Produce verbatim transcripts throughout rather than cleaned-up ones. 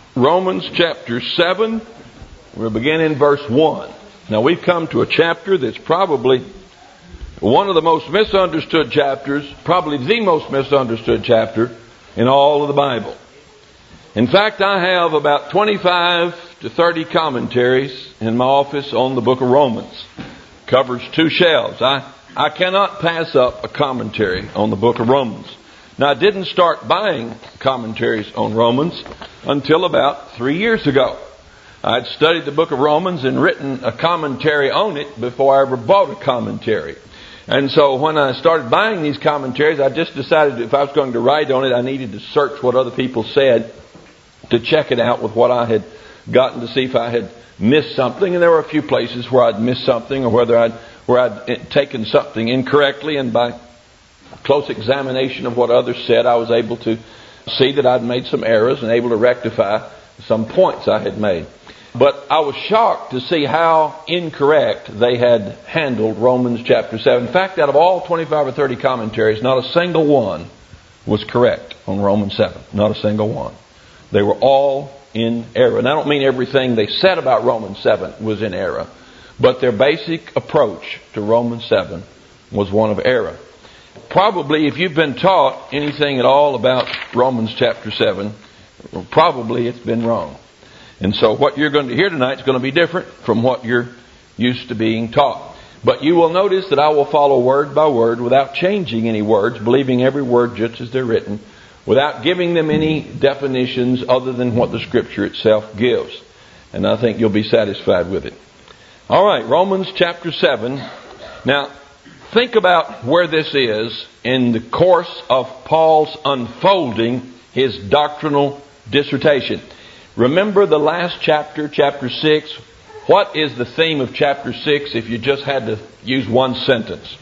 Romans chapter seven. We'll begin in verse one. Now we've come to a chapter that's probably one of the most misunderstood chapters, probably the most misunderstood chapter in all of the Bible. In fact, I have about twenty-five to thirty commentaries in my office on the book of Romans. Covers two shelves. I, I cannot pass up a commentary on the book of Romans. Now, I didn't start buying commentaries on Romans until about three years ago. I'd studied the book of Romans and written a commentary on it before I ever bought a commentary. And so when I started buying these commentaries, I just decided if I was going to write on it, I needed to search what other people said to check it out with what I had gotten, to see if I had missed something. And there were a few places where I'd missed something, or whether I'd, where I'd taken something incorrectly, and by close examination of what others said, I was able to see that I'd made some errors and able to rectify some points I had made. But I was shocked to see how incorrect they had handled Romans chapter seven. In fact, out of all twenty-five or thirty commentaries, not a single one was correct on Romans seven. Not a single one. They were all in error. And I don't mean everything they said about Romans seven was in error, but their basic approach to Romans seven was one of error. Probably, if you've been taught anything at all about Romans chapter seven, probably it's been wrong. And so what you're going to hear tonight is going to be different from what you're used to being taught. But you will notice that I will follow word by word without changing any words, believing every word just as they're written, without giving them any definitions other than what the Scripture itself gives. And I think you'll be satisfied with it. All right, Romans chapter seven. Now, think about where this is in the course of Paul's unfolding his doctrinal dissertation. Remember the last chapter, chapter six. What is the theme of chapter six if you just had to use one sentence?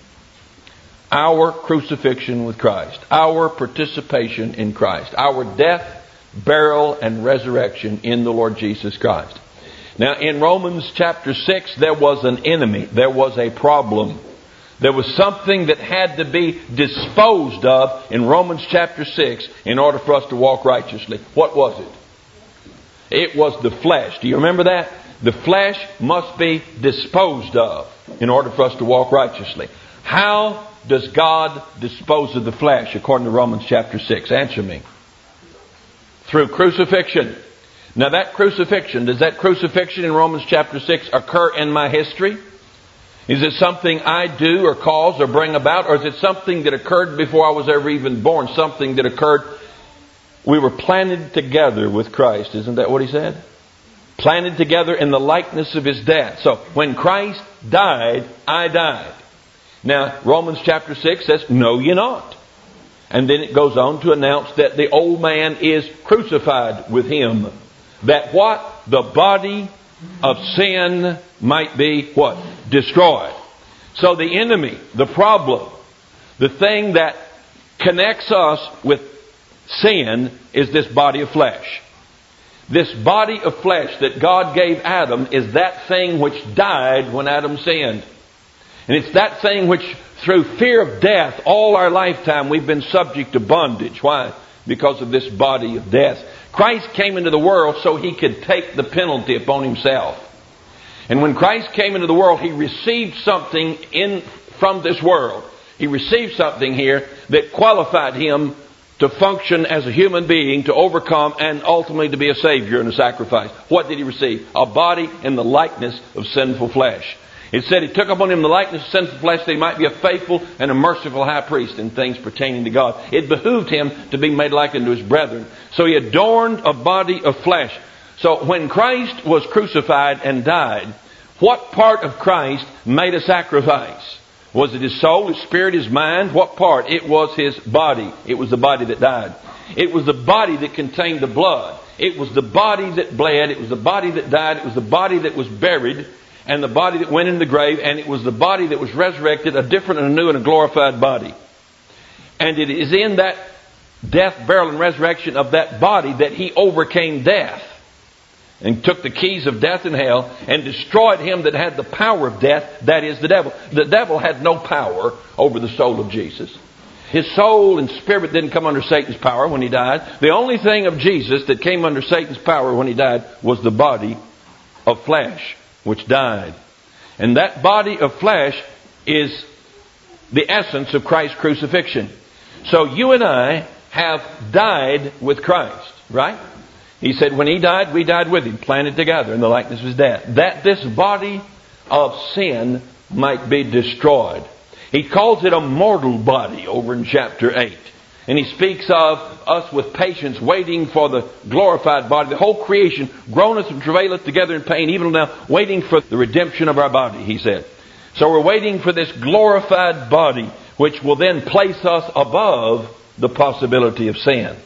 Our crucifixion with Christ. Our participation in Christ. Our death, burial, and resurrection in the Lord Jesus Christ. Now, in Romans chapter six, there was an enemy. There was a problem. There was something that had to be disposed of in Romans chapter six in order for us to walk righteously. What was it? It was the flesh. Do you remember that? The flesh must be disposed of in order for us to walk righteously. How does God dispose of the flesh according to Romans chapter six? Answer me. Through crucifixion. Now that crucifixion, does that crucifixion in Romans chapter six occur in my history? Is it something I do or cause or bring about? Or is it something that occurred before I was ever even born? Something that occurred. We were planted together with Christ. Isn't that what he said? Planted together in the likeness of his death. So when Christ died, I died. Now Romans chapter six says, no, you're not. And then it goes on to announce that the old man is crucified with him. That what? The body of sin might be what? Destroyed. So the enemy, the problem, the thing that connects us with sin is this body of flesh. This body of flesh that God gave Adam is that thing which died when Adam sinned. And it's that thing which, through fear of death, all our lifetime we've been subject to bondage. Why? Because of this body of death. Christ came into the world so he could take the penalty upon himself. And when Christ came into the world, he received something in from this world. He received something here that qualified him to function as a human being, to overcome, and ultimately to be a Savior and a sacrifice. What did he receive? A body in the likeness of sinful flesh. It said he took upon him the likeness of sinful flesh that he might be a faithful and a merciful high priest in things pertaining to God. It behooved him to be made like unto his brethren. So he adorned a body of flesh. So when Christ was crucified and died, what part of Christ made a sacrifice? Was it his soul, his spirit, his mind? What part? It was his body. It was the body that died. It was the body that contained the blood. It was the body that bled. It was the body that died. It was the body that was buried. And the body that went in the grave. And it was the body that was resurrected, a different and a new and a glorified body. And it is in that death, burial, and resurrection of that body that he overcame death. And took the keys of death and hell and destroyed him that had the power of death, that is the devil. The devil had no power over the soul of Jesus. His soul and spirit didn't come under Satan's power when He died. The only thing of Jesus that came under Satan's power when He died was the body of flesh, which died. And that body of flesh is the essence of Christ's crucifixion. So you and I have died with Christ, right? He said when He died, we died with Him, planted together in the likeness of His death, that this body of sin might be destroyed. He calls it a mortal body over in chapter eight. And He speaks of us with patience waiting for the glorified body. The whole creation groaneth and travaileth together in pain, even now waiting for the redemption of our body, He said. So we're waiting for this glorified body, which will then place us above the possibility of sin.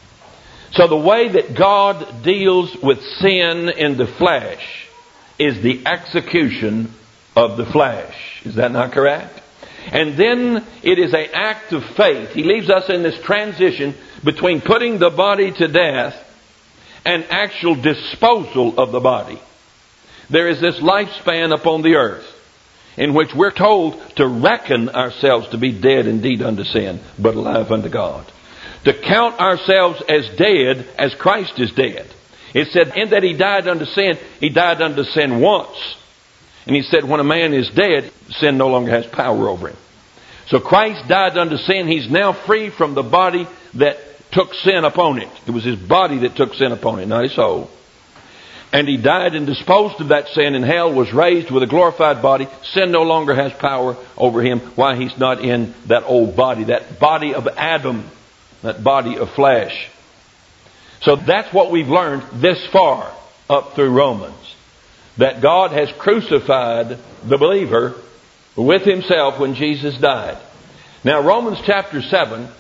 So the way that God deals with sin in the flesh is the execution of the flesh. Is that not correct? And then it is an act of faith. He leaves us in this transition between putting the body to death and actual disposal of the body. There is this lifespan upon the earth in which we're told to reckon ourselves to be dead indeed unto sin, but alive unto God. To count ourselves as dead as Christ is dead. It said, in that He died unto sin, He died unto sin once. And He said, when a man is dead, sin no longer has power over him. So Christ died unto sin. He's now free from the body that took sin upon it. It was His body that took sin upon it, not His soul. And He died and disposed of that sin in hell, was raised with a glorified body. Sin no longer has power over Him. Why? He's not in that old body, that body of Adam, that body of flesh. So that's what we've learned this far up through Romans. That God has crucified the believer with Himself when Jesus died. Now Romans chapter seven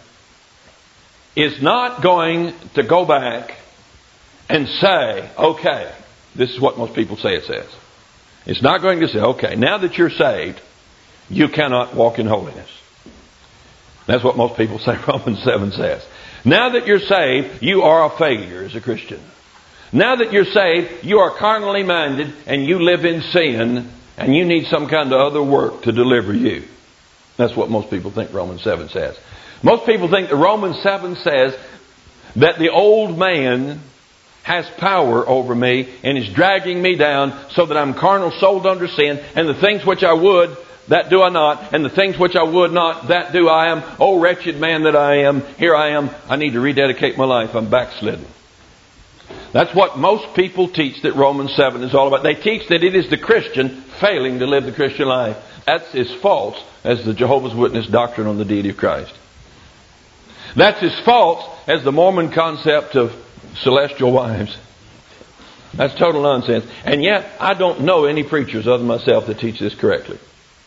is not going to go back and say, okay, this is what most people say it says. It's not going to say, okay, now that you're saved, you cannot walk in holiness. That's what most people say Romans seven says. Now that you're saved, you are a failure as a Christian. Now that you're saved, you are carnally minded and you live in sin and you need some kind of other work to deliver you. That's what most people think Romans seven says. Most people think that Romans seven says that the old man has power over me and is dragging me down so that I'm carnal, sold under sin, and the things which I would, that do I not, and the things which I would not, that do I am. Oh, wretched man that I am, here I am. I need to rededicate my life. I'm backslidden. That's what most people teach that Romans seven is all about. They teach that it is the Christian failing to live the Christian life. That's as false as the Jehovah's Witness doctrine on the deity of Christ. That's as false as the Mormon concept of celestial wives. That's total nonsense. And yet, I don't know any preachers other than myself that teach this correctly.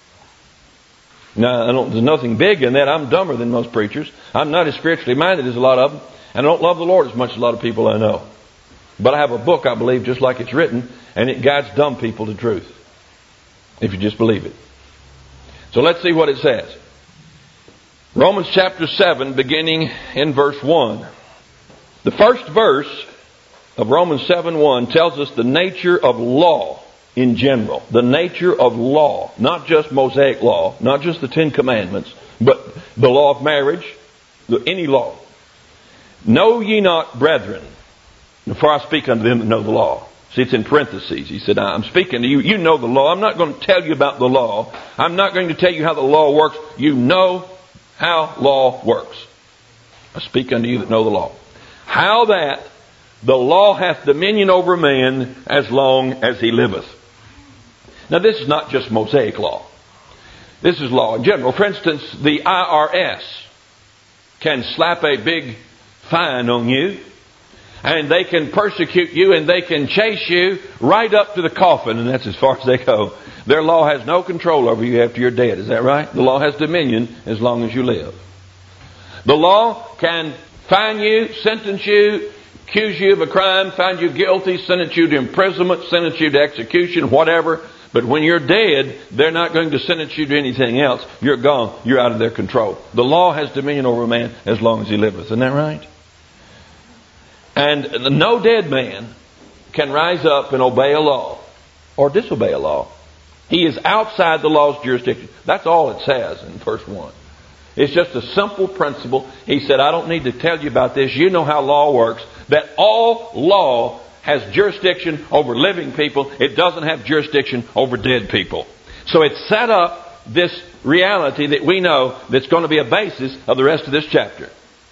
Now, I don't, there's nothing big in that. I'm dumber than most preachers. I'm not as spiritually minded as a lot of them. And I don't love the Lord as much as a lot of people I know. But I have a book, I believe, just like it's written, and it guides dumb people to truth. If you just believe it. So let's see what it says. Romans chapter seven, beginning in verse one. The first verse of Romans seven one tells us the nature of law in general. The nature of law. Not just Mosaic law, not just the Ten Commandments, but the law of marriage, any law. Know ye not, brethren, before I speak unto them that know the law. See, it's in parentheses. He said, I'm speaking to you. You know the law. I'm not going to tell you about the law. I'm not going to tell you how the law works. You know how law works. I speak unto you that know the law. How that the law hath dominion over man as long as he liveth. Now this is not just Mosaic law. This is law in general. For instance, the I R S can slap a big fine on you, and they can persecute you, and they can chase you right up to the coffin, and that's as far as they go. Their law has no control over you after you're dead. Is that right? The law has dominion as long as you live. The law can fine you, sentence you, accuse you of a crime, find you guilty, sentence you to imprisonment, sentence you to execution, whatever. But when you're dead, they're not going to sentence you to anything else. You're gone. You're out of their control. The law has dominion over a man as long as he liveth. Isn't that right? And no dead man can rise up and obey a law or disobey a law. He is outside the law's jurisdiction. That's all it says in verse one. It's just a simple principle. He said, I don't need to tell you about this. You know how law works. That all law has jurisdiction over living people. It doesn't have jurisdiction over dead people. So it set up this reality that we know that's going to be a basis of the rest of this chapter.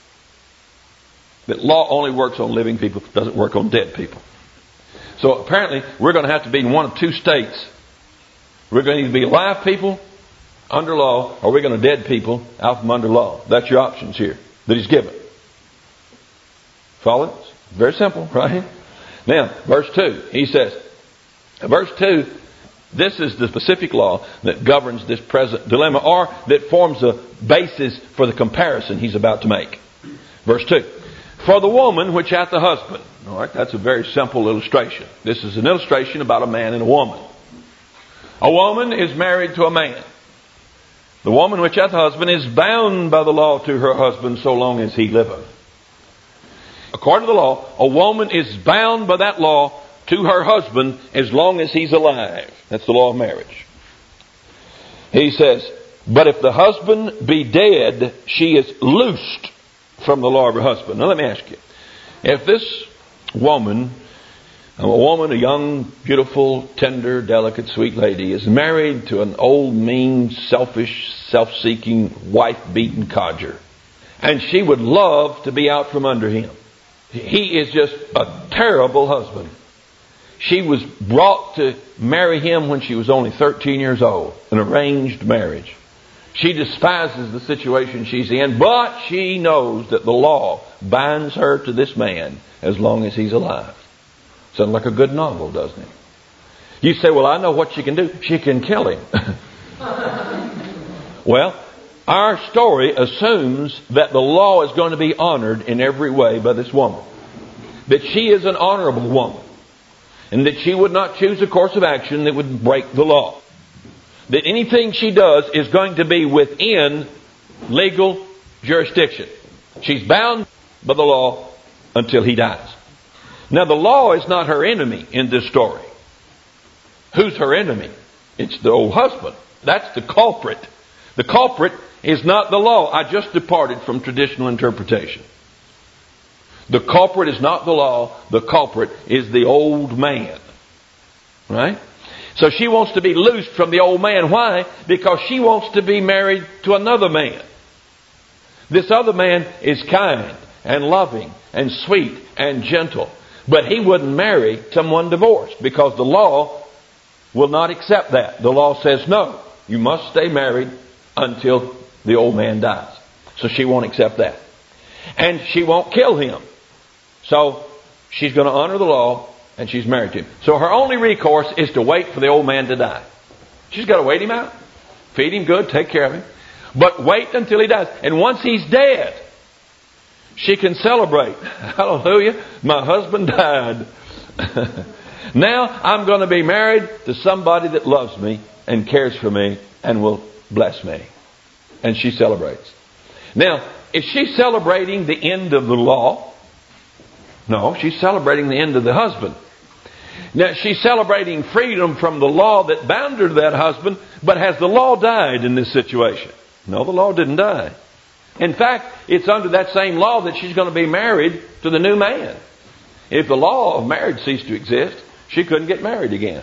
That law only works on living people, doesn't work on dead people. So apparently we're going to have to be in one of two states. We're going to either be alive people under law, or we're going to dead people out from under law. That's your options here that he's given. Follow? It's very simple, right? Now, verse two, he says, verse two, this is the specific law that governs this present dilemma, or that forms a basis for the comparison he's about to make. Verse two, for the woman which hath the husband. All right, that's a very simple illustration. This is an illustration about a man and a woman. A woman is married to a man. The woman which hath a husband is bound by the law to her husband so long as he liveth. According to the law, a woman is bound by that law to her husband as long as he's alive. That's the law of marriage. He says, but if the husband be dead, she is loosed from the law of her husband. Now let me ask you, if this woman, a woman, a young, beautiful, tender, delicate, sweet lady, is married to an old, mean, selfish, self-seeking, wife-beaten codger, and she would love to be out from under him. He is just a terrible husband. She was brought to marry him when she was only thirteen years old, an arranged marriage. She despises the situation she's in, but she knows that the law binds her to this man as long as he's alive. Sounds like a good novel, doesn't it? You say, well, I know what she can do. She can kill him. Well, our story assumes that the law is going to be honored in every way by this woman. That she is an honorable woman. And that she would not choose a course of action that would break the law. That anything she does is going to be within legal jurisdiction. She's bound by the law until he dies. Now, the law is not her enemy in this story. Who's her enemy? It's the old husband. That's the culprit. The culprit is not the law. I just departed from traditional interpretation. The culprit is not the law. The culprit is the old man. Right? So she wants to be loosed from the old man. Why? Because she wants to be married to another man. This other man is kind and loving and sweet and gentle. But he wouldn't marry someone divorced because the law will not accept that. The law says, no, you must stay married until the old man dies. So she won't accept that. And she won't kill him. So she's going to honor the law and she's married to him. So her only recourse is to wait for the old man to die. She's got to wait him out. Feed him good, take care of him. But wait until he dies. And once he's dead, she can celebrate. Hallelujah. My husband died. Now I'm going to be married to somebody that loves me and cares for me and will bless me. And she celebrates. Now, is she celebrating the end of the law? No, she's celebrating the end of the husband. Now, she's celebrating freedom from the law that bound her to that husband, but has the law died in this situation? No, the law didn't die. In fact, it's under that same law that she's going to be married to the new man. If the law of marriage ceased to exist, she couldn't get married again.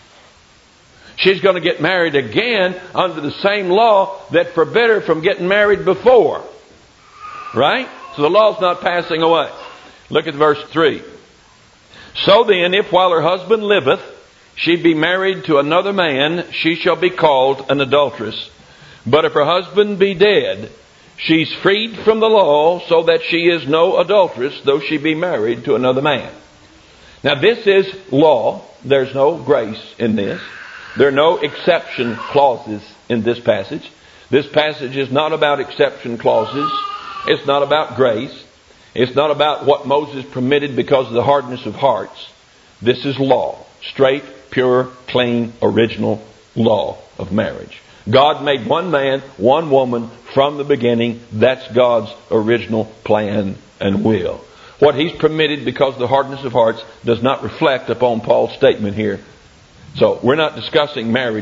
She's going to get married again under the same law that forbid her from getting married before. Right? So the law's not passing away. Look at verse three. So then, if while her husband liveth, she be married to another man, she shall be called an adulteress. But if her husband be dead, she's freed from the law, so that she is no adulteress, though she be married to another man. Now this is law. There's no grace in this. There are no exception clauses in this passage. This passage is not about exception clauses. It's not about grace. It's not about what Moses permitted because of the hardness of hearts. This is law. Straight, pure, clean, original law of marriage. God made one man, one woman from the beginning. That's God's original plan and will. What He's permitted because of the hardness of hearts does not reflect upon Paul's statement here. So we're not discussing marriage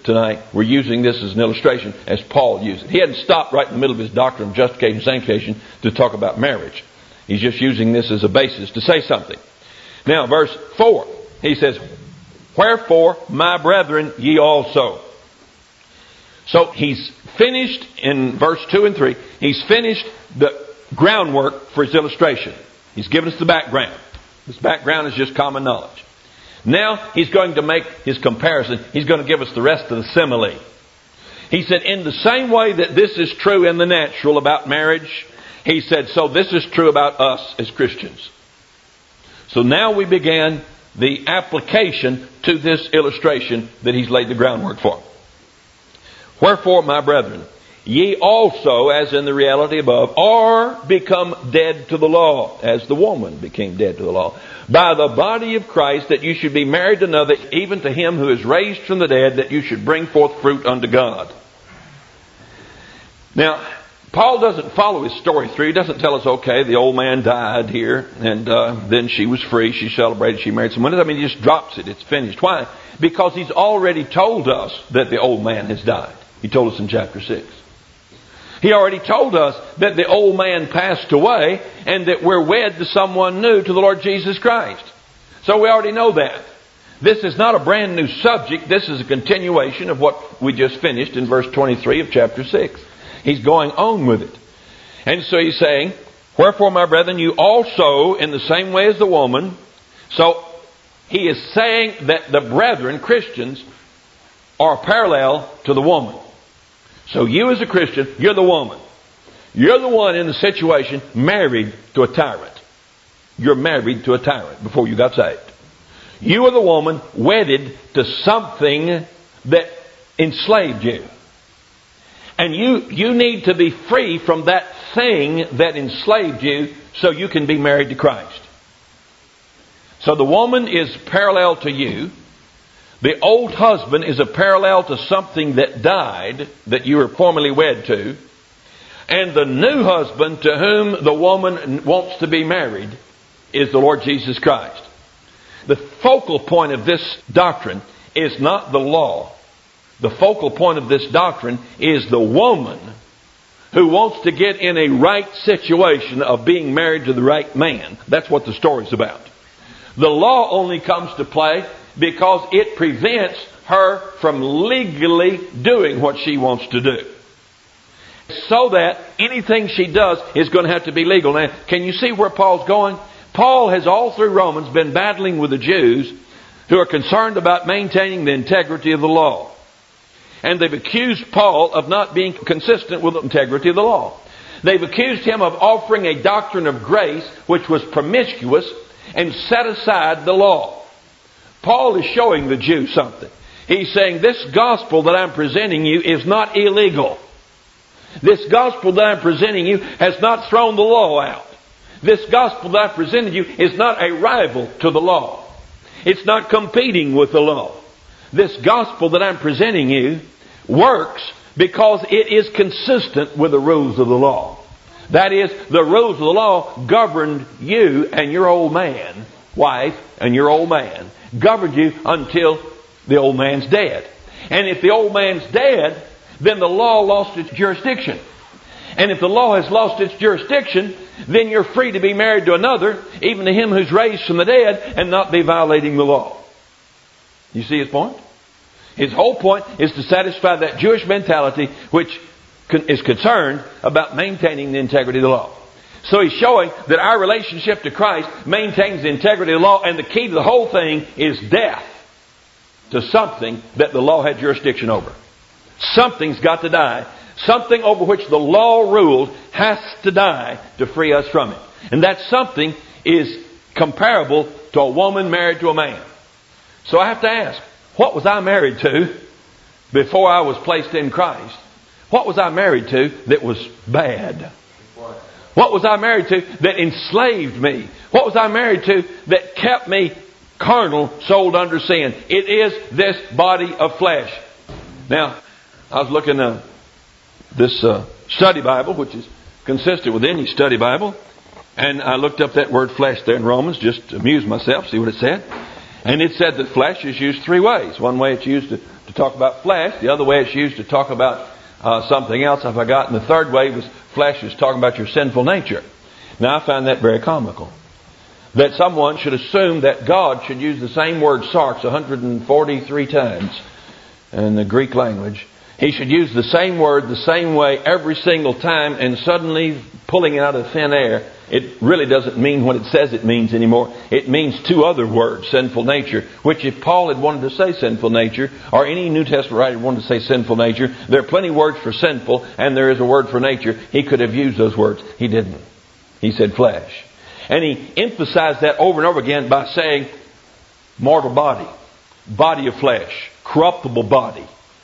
tonight, we're using this as an illustration as Paul used it. He hadn't stopped right in the middle of his doctrine of justification and sanctification to talk about marriage. He's just using this as a basis to say something. Now, verse four, he says, wherefore, my brethren, ye also. So he's finished in verse two and three. He's finished the groundwork for his illustration. He's given us the background. This background is just common knowledge. Now he's going to make his comparison. He's going to give us the rest of the simile. He said, in the same way that this is true in the natural about marriage, he said, so this is true about us as Christians. So now we began the application to this illustration that he's laid the groundwork for. Wherefore, my brethren, ye also, as in the reality above, are become dead to the law, as the woman became dead to the law, by the body of Christ, that you should be married to another, even to him who is raised from the dead, that you should bring forth fruit unto God. Now, Paul doesn't follow his story through. He doesn't tell us, okay, the old man died here, and uh, then she was free, she celebrated, she married someone. I mean, he just drops it. It's finished. Why? Because he's already told us that the old man has died. He told us in chapter six. He already told us that the old man passed away and that we're wed to someone new, to the Lord Jesus Christ. So we already know that. This is not a brand new subject. This is a continuation of what we just finished in verse twenty-three of chapter six. He's going on with it. And so he's saying, wherefore, my brethren, you also in the same way as the woman. So he is saying that the brethren, Christians, are parallel to the woman. So you as a Christian, you're the woman. You're the one in the situation married to a tyrant. You're married to a tyrant before you got saved. You are the woman wedded to something that enslaved you. And you, you need to be free from that thing that enslaved you so you can be married to Christ. So the woman is parallel to you. The old husband is a parallel to something that died that you were formerly wed to. And the new husband to whom the woman wants to be married is the Lord Jesus Christ. The focal point of this doctrine is not the law. The focal point of this doctrine is the woman who wants to get in a right situation of being married to the right man. That's what the story's about. The law only comes to play because it prevents her from legally doing what she wants to do. So that anything she does is going to have to be legal. Now, can you see where Paul's going? Paul has all through Romans been battling with the Jews who are concerned about maintaining the integrity of the law. And they've accused Paul of not being consistent with the integrity of the law. They've accused him of offering a doctrine of grace which was promiscuous and set aside the law. Paul is showing the Jews something. He's saying this gospel that I'm presenting you is not illegal. This gospel that I'm presenting you has not thrown the law out. This gospel that I've presented you is not a rival to the law. It's not competing with the law. This gospel that I'm presenting you works because it is consistent with the rules of the law. That is, the rules of the law governed you and your old man, wife, and your old man. Governed you until the old man's dead. And if the old man's dead, then the law lost its jurisdiction. And if the law has lost its jurisdiction, then you're free to be married to another, even to him who's raised from the dead, and not be violating the law. You see his point? His whole point is to satisfy that Jewish mentality which is concerned about maintaining the integrity of the law. So he's showing that our relationship to Christ maintains the integrity of the law, and the key to the whole thing is death to something that the law had jurisdiction over. Something's got to die. Something over which the law ruled has to die to free us from it. And that something is comparable to a woman married to a man. So I have to ask, what was I married to before I was placed in Christ? What was I married to that was bad? What was I married to that enslaved me? What was I married to that kept me carnal, sold under sin? It is this body of flesh. Now, I was looking at this uh, study Bible, which is consistent with any study Bible, and I looked up that word flesh there in Romans just to amuse myself, see what it said. And it said that flesh is used three ways. One way it's used to, to talk about flesh. The other way it's used to talk about uh, something else I forgot. And the third way was flesh is talking about your sinful nature. Now I find that very comical. That someone should assume that God should use the same word sarx one hundred forty-three times in the Greek language. He should use the same word the same way every single time, and suddenly pulling it out of thin air, it really doesn't mean what it says it means anymore. It means two other words, sinful nature, which if Paul had wanted to say sinful nature, or any New Testament writer wanted to say sinful nature, there are plenty of words for sinful, and there is a word for nature. He could have used those words. He didn't. He said flesh. And he emphasized that over and over again by saying mortal body, body of flesh, corruptible body.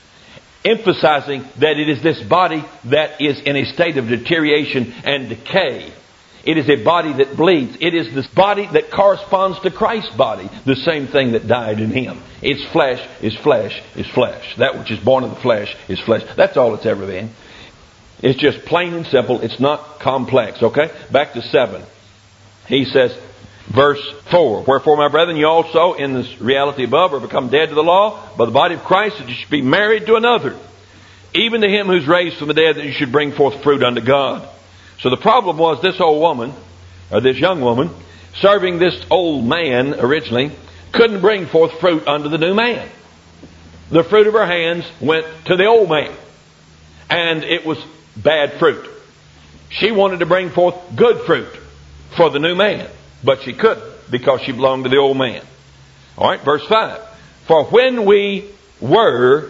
Emphasizing that it is this body that is in a state of deterioration and decay. It is a body that bleeds. It is this body that corresponds to Christ's body. The same thing that died in Him. Its flesh is flesh is flesh. That which is born of the flesh is flesh. That's all it's ever been. It's just plain and simple. It's not complex. Okay? Back to seven. He says, verse four, wherefore, my brethren, you also in this reality above are become dead to the law by the body of Christ, that you should be married to another, even to him who's raised from the dead, that you should bring forth fruit unto God. So the problem was this old woman, or this young woman, serving this old man originally, couldn't bring forth fruit unto the new man. The fruit of her hands went to the old man, and it was bad fruit. She wanted to bring forth good fruit for the new man, but she couldn't because she belonged to the old man. All right, verse five. For when we were,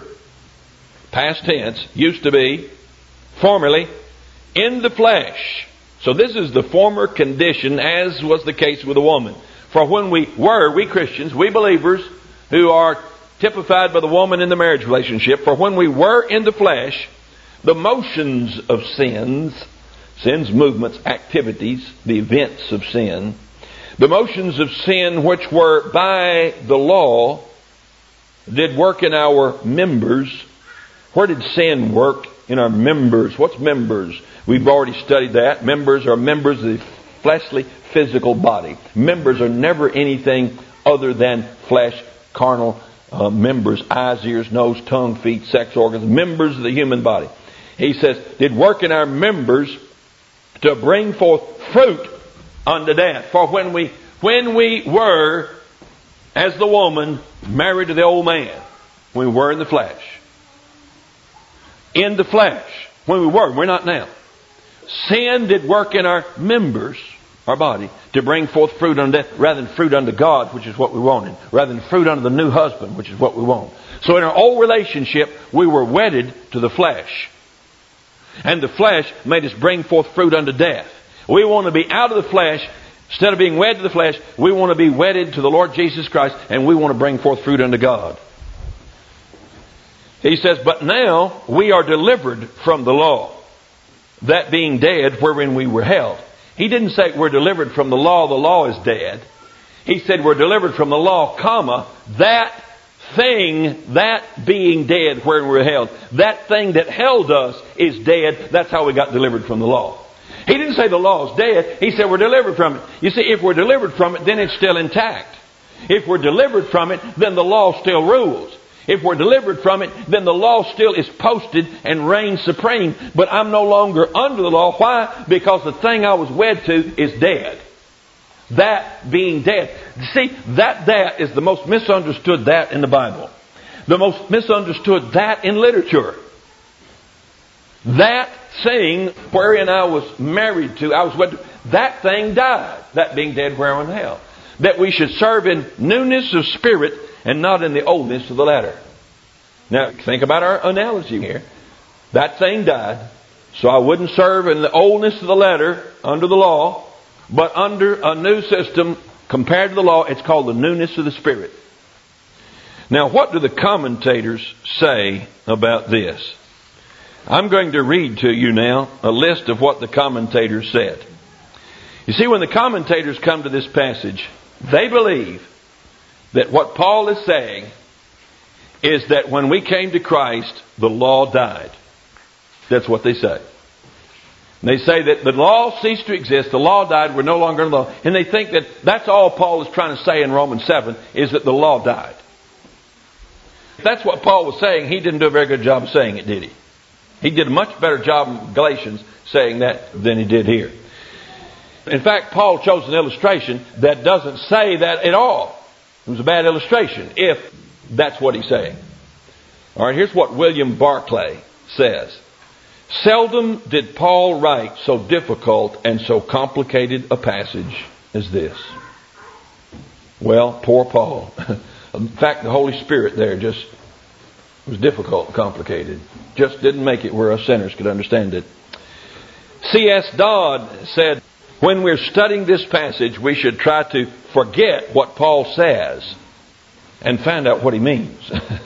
past tense, used to be, formerly, in the flesh. So this is the former condition, as was the case with the woman. For when we were, we Christians, we believers, who are typified by the woman in the marriage relationship, for when we were in the flesh, the motions of sins, sin's movements, activities, the events of sin, the motions of sin which were by the law did work in our members. Where did sin work? In our members. What's members? We've already studied that. Members are members of the fleshly, physical body. Members are never anything other than flesh, carnal uh, members, eyes, ears, nose, tongue, feet, sex organs, members of the human body. He says, did work in our members to bring forth fruit unto death. For when we when we were, as the woman, married to the old man, when we were in the flesh. In the flesh. When we were, we're not now. Sin did work in our members, our body, to bring forth fruit unto death, rather than fruit unto God, which is what we wanted. Rather than fruit unto the new husband, which is what we want. So in our old relationship, we were wedded to the flesh. And the flesh made us bring forth fruit unto death. We want to be out of the flesh. Instead of being wed to the flesh, we want to be wedded to the Lord Jesus Christ, and we want to bring forth fruit unto God. He says, but now we are delivered from the law, that being dead wherein we were held. He didn't say we're delivered from the law, the law is dead. He said we're delivered from the law, comma, that thing, that being dead wherein we were held. That thing that held us is dead. That's how we got delivered from the law. He didn't say the law is dead. He said we're delivered from it. You see, if we're delivered from it, then it's still intact. If we're delivered from it, then the law still rules. If we're delivered from it, then the law still is posted and reigns supreme. But I'm no longer under the law. Why? Because the thing I was wed to is dead. That being dead. See, that that is the most misunderstood that in the Bible. The most misunderstood that in literature. That thing wherein I was married to, I was wed to, that thing died. That being dead wherein hell. That we should serve in newness of spirit and not in the oldness of the letter. Now, think about our analogy here. That thing died, so I wouldn't serve in the oldness of the letter under the law, but under a new system compared to the law, it's called the newness of the Spirit. Now, what do the commentators say about this? I'm going to read to you now a list of what the commentators said. You see, when the commentators come to this passage, they believe that what Paul is saying is that when we came to Christ, the law died. That's what they say. And they say that the law ceased to exist, the law died, we're no longer in the law. And they think that that's all Paul is trying to say in Romans seven, is that the law died. If that's what Paul was saying, he didn't do a very good job of saying it, did he? He did a much better job in Galatians saying that than he did here. In fact, Paul chose an illustration that doesn't say that at all. It was a bad illustration, if that's what he's saying. All right, here's what William Barclay says. Seldom did Paul write so difficult and so complicated a passage as this. Well, poor Paul. In fact, the Holy Spirit there just was difficult and complicated. Just didn't make it where us sinners could understand it. C S Dodd said, when we're studying this passage, we should try to forget what Paul says and find out what he means.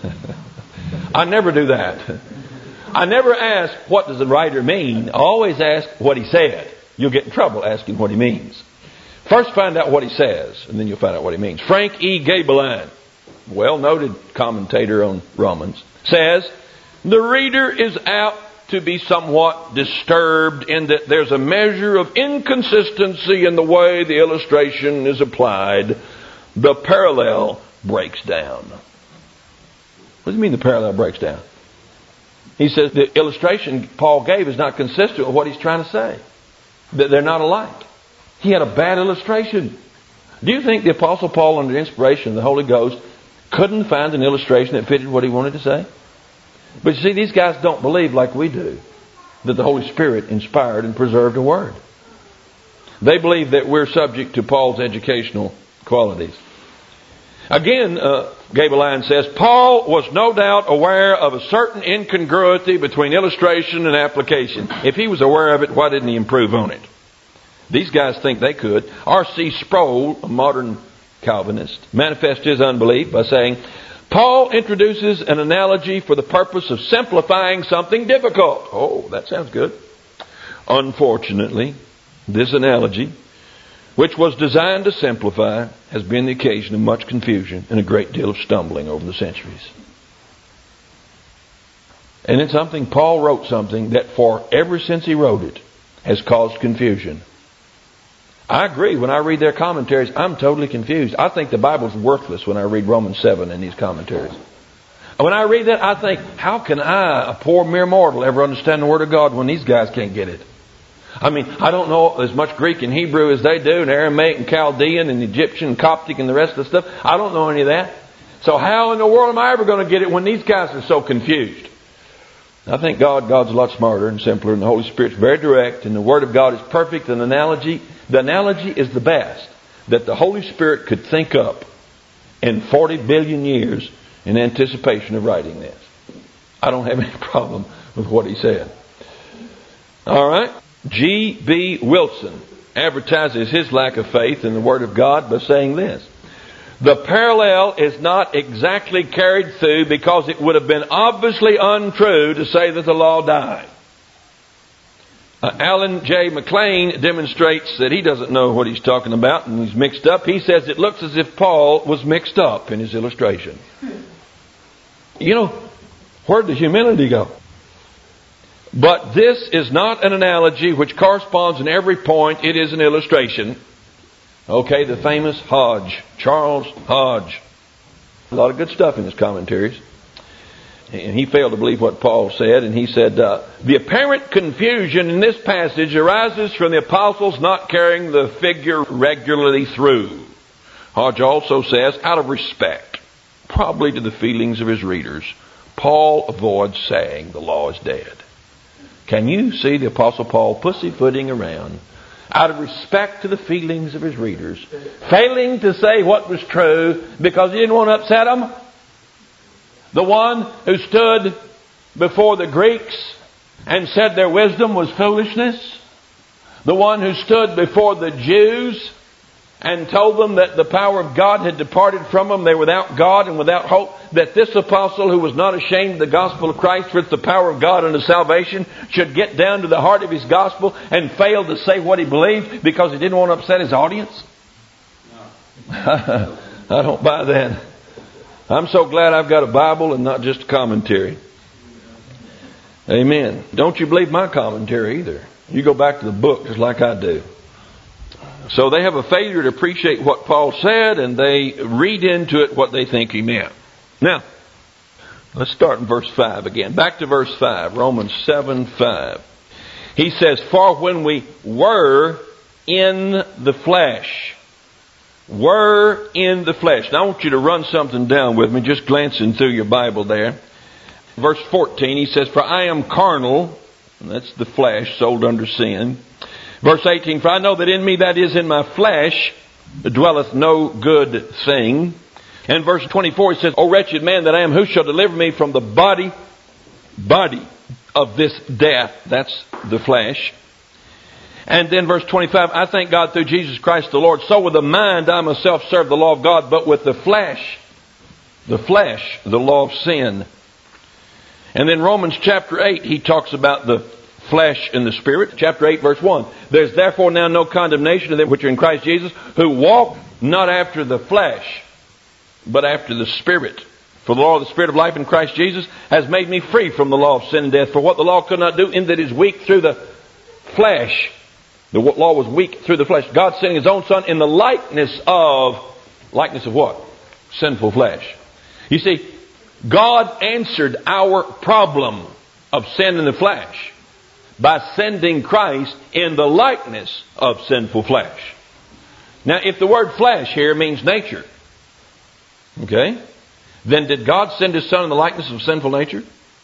I never do that. I never ask, what does the writer mean? I always ask what he said. You'll get in trouble asking what he means. First find out what he says, and then you'll find out what he means. Frank E. Gaebelein, well-noted commentator on Romans, says, the reader is apt to be somewhat disturbed in that there's a measure of inconsistency in the way the illustration is applied. The parallel breaks down. What does it mean the parallel breaks down? He says the illustration Paul gave is not consistent with what he's trying to say. That they're not alike. He had a bad illustration. Do you think the Apostle Paul, under inspiration of the Holy Ghost, couldn't find an illustration that fitted what he wanted to say? But you see, these guys don't believe like we do, that the Holy Spirit inspired and preserved a word. They believe that we're subject to Paul's educational qualities. Again, uh, Gaebelein says, Paul was no doubt aware of a certain incongruity between illustration and application. If he was aware of it, why didn't he improve on it? These guys think they could. R C Sproul, a modern Calvinist, manifests his unbelief by saying, Paul introduces an analogy for the purpose of simplifying something difficult. Oh, that sounds good. Unfortunately, this analogy, which was designed to simplify, has been the occasion of much confusion and a great deal of stumbling over the centuries. And it's something, Paul wrote something that for ever since he wrote it has caused confusion. I agree. When I read their commentaries, I'm totally confused. I think the Bible's worthless when I read Romans seven in these commentaries. When I read that, I think, how can I, a poor mere mortal, ever understand the Word of God when these guys can't get it? I mean, I don't know as much Greek and Hebrew as they do, and Aramaic and Chaldean and Egyptian and Coptic and the rest of the stuff. I don't know any of that. So how in the world am I ever going to get it when these guys are so confused? I think God, God's a lot smarter and simpler, and the Holy Spirit's very direct, and the Word of God is perfect. An analogy, the analogy is the best that the Holy Spirit could think up in forty billion years in anticipation of writing this. I don't have any problem with what he said. All right. G B Wilson advertises his lack of faith in the Word of God by saying this. The parallel is not exactly carried through because it would have been obviously untrue to say that the law died. Uh, Alan J. McLean demonstrates that he doesn't know what he's talking about and he's mixed up. He says it looks as if Paul was mixed up in his illustration. You know, where'd the humility go? But this is not an analogy which corresponds in every point. It is an illustration. Okay, the famous Hodge, Charles Hodge. A lot of good stuff in his commentaries. And he failed to believe what Paul said. And he said, uh, the apparent confusion in this passage arises from the apostles not carrying the figure regularly through. Hodge also says, out of respect, probably to the feelings of his readers, Paul avoids saying the law is dead. Can you see the Apostle Paul pussyfooting around out of respect to the feelings of his readers, failing to say what was true because he didn't want to upset them? The one who stood before the Greeks and said their wisdom was foolishness? The one who stood before the Jews and told them that the power of God had departed from them, they were without God and without hope, that this apostle who was not ashamed of the gospel of Christ, for it's the power of God unto salvation, should get down to the heart of his gospel and fail to say what he believed because he didn't want to upset his audience? No. I don't buy that. I'm so glad I've got a Bible and not just a commentary. Amen. Don't you believe my commentary either. You go back to the book just like I do. So they have a failure to appreciate what Paul said, and they read into it what they think he meant. Now, let's start in verse five again. Back to verse five, Romans seven five. He says, for when we were in the flesh, were in the flesh. Now I want you to run something down with me, just glancing through your Bible there. Verse fourteen, he says, for I am carnal, and that's the flesh, sold under sin. Verse eighteen, for I know that in me, that is in my flesh, dwelleth no good thing. And verse twenty-four, he says, O wretched man that I am, who shall deliver me from the body, body of this death? That's the flesh. And then verse twenty-five, I thank God through Jesus Christ the Lord. So with the mind I myself serve the law of God, but with the flesh, the flesh, the law of sin. And then Romans chapter eight, he talks about the flesh and the spirit. Chapter eight, verse one. There's therefore now no condemnation to them which are in Christ Jesus, who walk not after the flesh, but after the Spirit. For the law of the Spirit of life in Christ Jesus has made me free from the law of sin and death. For what the law could not do, in that it is weak through the flesh. The law was weak through the flesh. God sending His own Son in the likeness of, likeness of what? Sinful flesh. You see, God answered our problem of sin in the flesh by sending Christ in the likeness of sinful flesh. Now, if the word flesh here means nature, okay, then did God send His Son in the likeness of sinful nature?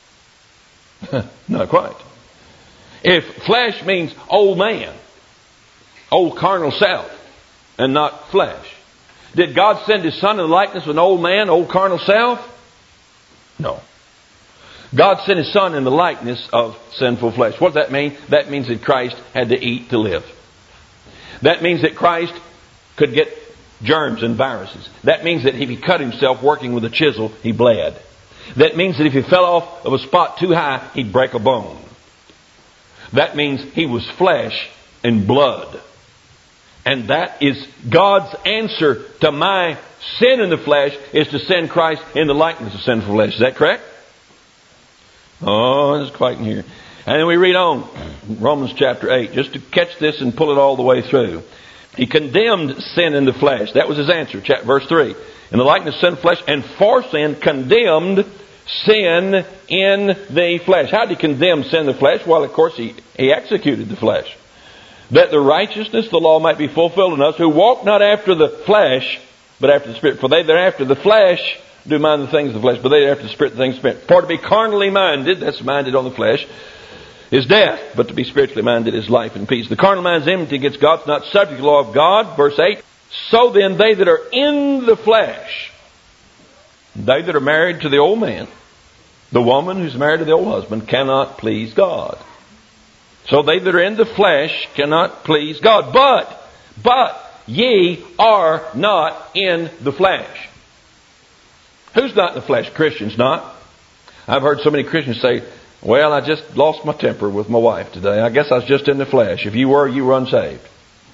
Not quite. If flesh means old man, old carnal self, and not flesh, did God send His Son in the likeness of an old man, old carnal self? No. God sent His Son in the likeness of sinful flesh. What does that mean? That means that Christ had to eat to live. That means that Christ could get germs and viruses. That means that if He cut Himself working with a chisel, He bled. That means that if He fell off of a spot too high, He'd break a bone. That means He was flesh and blood. And that is God's answer to my sin in the flesh, is to send Christ in the likeness of sinful flesh. Is that correct? Oh, it's quite in here. And then we read on, Romans chapter eight, just to catch this and pull it all the way through. He condemned sin in the flesh. That was His answer. Verse three. In the likeness of sin flesh, and for sin condemned sin in the flesh. How did He condemn sin in the flesh? Well, of course, He, he executed the flesh. That the righteousness of the law might be fulfilled in us, who walk not after the flesh, but after the Spirit. For they that are after the flesh do mind the things of the flesh, but they that are after the Spirit, the things of the Spirit. For to be carnally minded, that's minded on the flesh, is death, but to be spiritually minded is life and peace. The carnal mind is enmity against God, it's not subject to the law of God. Verse eight, so then they that are in the flesh, they that are married to the old man, the woman who's married to the old husband, cannot please God. So they that are in the flesh cannot please God. But, but ye are not in the flesh. Who's not in the flesh? Christians not. I've heard so many Christians say, well, I just lost my temper with my wife today. I guess I was just in the flesh. If you were, you were unsaved.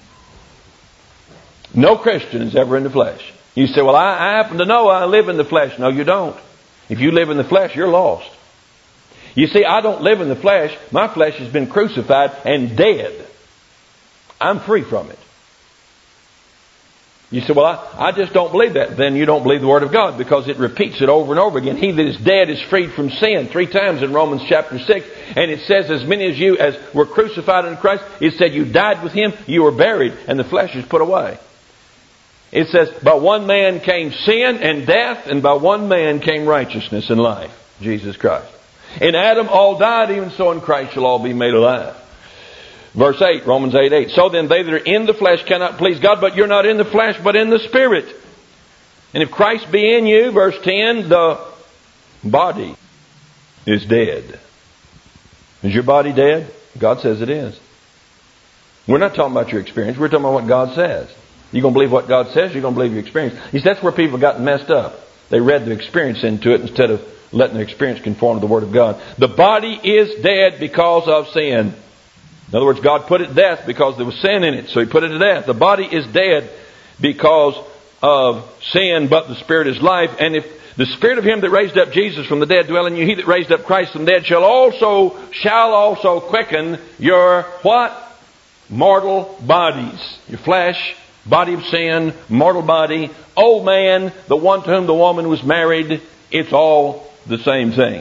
No Christian is ever in the flesh. You say, well, I, I happen to know I live in the flesh. No, you don't. If you live in the flesh, you're lost. You see, I don't live in the flesh. My flesh has been crucified and dead. I'm free from it. You say, well, I, I just don't believe that. Then you don't believe the Word of God, because it repeats it over and over again. He that is dead is freed from sin. Three times in Romans chapter six. And it says, as many as you as were crucified in Christ, it said you died with Him, you were buried, and the flesh is put away. It says, by one man came sin and death, and by one man came righteousness and life, Jesus Christ. In Adam all died, even so in Christ shall all be made alive. Verse eight, Romans eight eight. So then they that are in the flesh cannot please God, but you're not in the flesh, but in the Spirit. And if Christ be in you, verse ten, the body is dead. Is your body dead? God says it is. We're not talking about your experience. We're talking about what God says. You're going to believe what God says, you're going to believe your experience. You see, that's where people got messed up. They read their experience into it instead of letting their experience conform to the Word of God. The body is dead because of sin. In other words, God put it to death because there was sin in it, so He put it to death. The body is dead because of sin, but the Spirit is life. And if the Spirit of Him that raised up Jesus from the dead dwell in you, He that raised up Christ from the dead shall also, shall also quicken your what? Mortal bodies. Your flesh, body of sin, mortal body, old man, the one to whom the woman was married. It's all the same thing.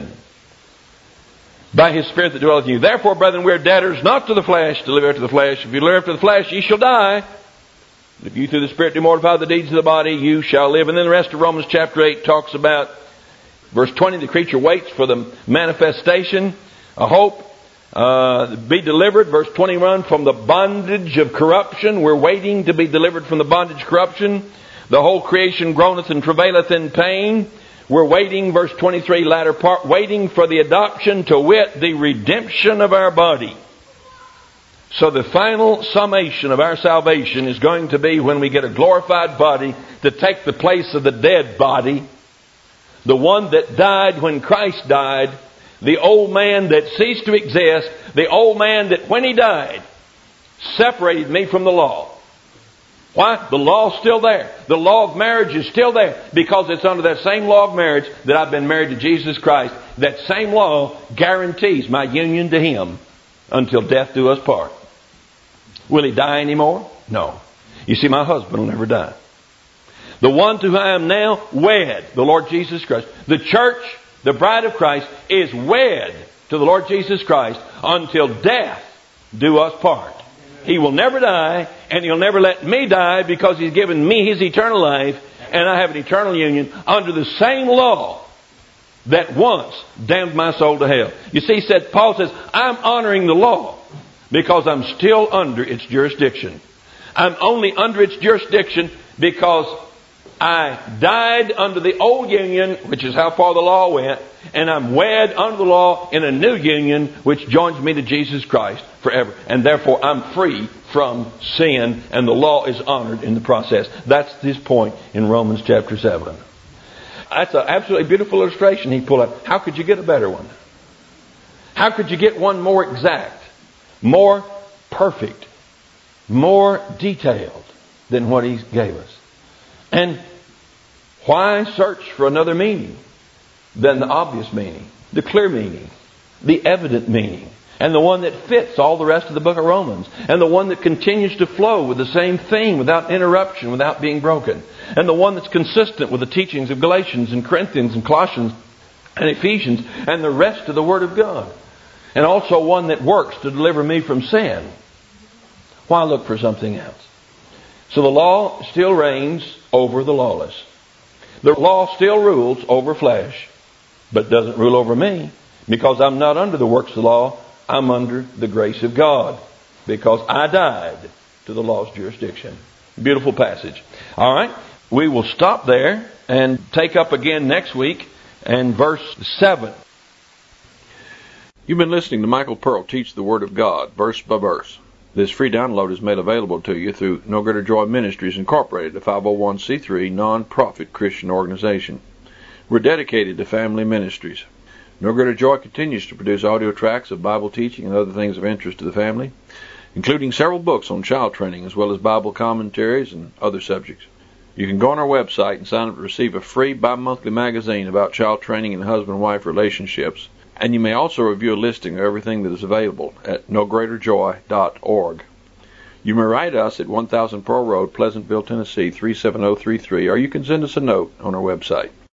By His Spirit that dwelleth in you. Therefore, brethren, we are debtors not to the flesh, to live after the flesh. If you live after the flesh, ye shall die. If you through the Spirit do mortify the deeds of the body, you shall live. And then the rest of Romans chapter eight talks about, verse twenty, the creature waits for the manifestation, a hope, uh, be delivered. Verse twenty-one, from the bondage of corruption. We're waiting to be delivered from the bondage of corruption. The whole creation groaneth and travaileth in pain. We're waiting, verse twenty-three, latter part, waiting for the adoption, to wit, the redemption of our body. So the final summation of our salvation is going to be when we get a glorified body to take the place of the dead body. The one that died when Christ died. The old man that ceased to exist. The old man that when he died separated me from the law. Why? The law's still there. The law of marriage is still there because it's under that same law of marriage that I've been married to Jesus Christ. That same law guarantees my union to Him until death do us part. Will he die anymore? No. You see, my husband will never die. The one to whom I am now wed, the Lord Jesus Christ. The church, the bride of Christ, is wed to the Lord Jesus Christ until death do us part. He will never die, and He'll never let me die because He's given me His eternal life, and I have an eternal union under the same law that once damned my soul to hell. You see, said Paul says, I'm honoring the law because I'm still under its jurisdiction. I'm only under its jurisdiction because I died under the old union, which is how far the law went, and I'm wed under the law in a new union which joins me to Jesus Christ forever. And therefore I'm free from sin, and the law is honored in the process. That's his point in Romans chapter seven. That's an absolutely beautiful illustration he pulled up. How could you get a better one? How could you get one more exact, more perfect, more detailed than what he gave us? And why search for another meaning than the obvious meaning, the clear meaning, the evident meaning, and the one that fits all the rest of the book of Romans, and the one that continues to flow with the same theme without interruption, without being broken, and the one that's consistent with the teachings of Galatians and Corinthians and Colossians and Ephesians and the rest of the Word of God, and also one that works to deliver me from sin. Why look for something else? So the law still reigns over the lawless. The law still rules over flesh, but doesn't rule over me, because I'm not under the works of the law. I'm under the grace of God, because I died to the law's jurisdiction. Beautiful passage. All right, we will stop there and take up again next week and verse seven. You've been listening to Michael Pearl teach the Word of God, verse by verse. This free download is made available to you through No Greater Joy Ministries Incorporated, a five oh one c three non-profit Christian organization. We're dedicated to family ministries. No Greater Joy continues to produce audio tracks of Bible teaching and other things of interest to the family, including several books on child training as well as Bible commentaries and other subjects. You can go on our website and sign up to receive a free bi-monthly magazine about child training and husband-wife relationships. And you may also review a listing of everything that is available at no greater joy dot org. You may write us at one thousand Pearl Road, Pleasantville, Tennessee, three seven zero three three, or you can send us a note on our website.